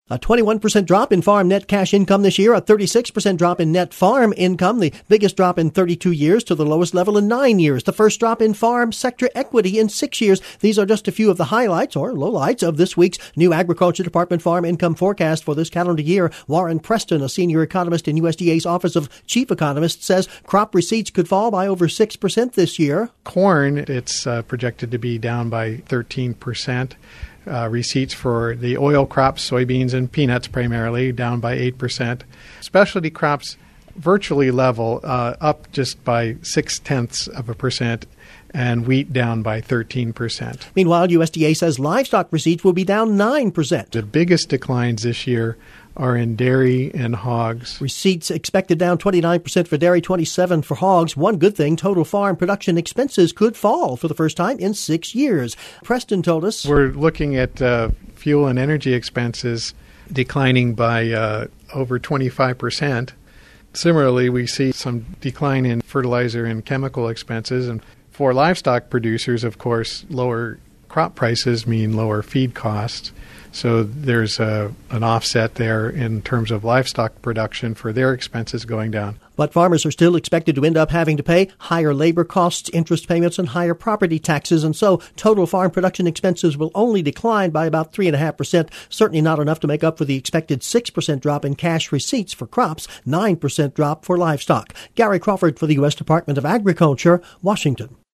A 21% drop in farm net cash income this year, a 36% drop in net farm income, the biggest drop in 32 years to the lowest level in 9 years, the first drop in farm sector equity in 6 years. These are just a few of the highlights or lowlights of this week's new Agriculture Department farm income forecast for this calendar year. Warren Preston, a senior economist in USDA's Office of Chief Economist, says crop receipts could fall by over 6% this year. Corn, it's projected to be down by 13%. Receipts for the oil crops, soybeans and peanuts primarily, down by 8%. Specialty crops virtually level, up just by 0.6%, and wheat down by 13%. Meanwhile, USDA says livestock receipts will be down 9%. The biggest declines this year are in dairy and hogs. Receipts expected down 29% for dairy, 27% for hogs. One good thing, total farm production expenses could fall for the first time in 6 years. Preston told us. We're looking at fuel and energy expenses declining by over 25%. Similarly, we see some decline in fertilizer and chemical expenses. And for livestock producers, of course, lower crop prices mean lower feed costs. So there's an offset there in terms of livestock production for their expenses going down. But farmers are still expected to end up having to pay higher labor costs, interest payments, and higher property taxes. And so total farm production expenses will only decline by about 3.5%, certainly not enough to make up for the expected 6% drop in cash receipts for crops, 9% drop for livestock. Gary Crawford for the U.S. Department of Agriculture, Washington.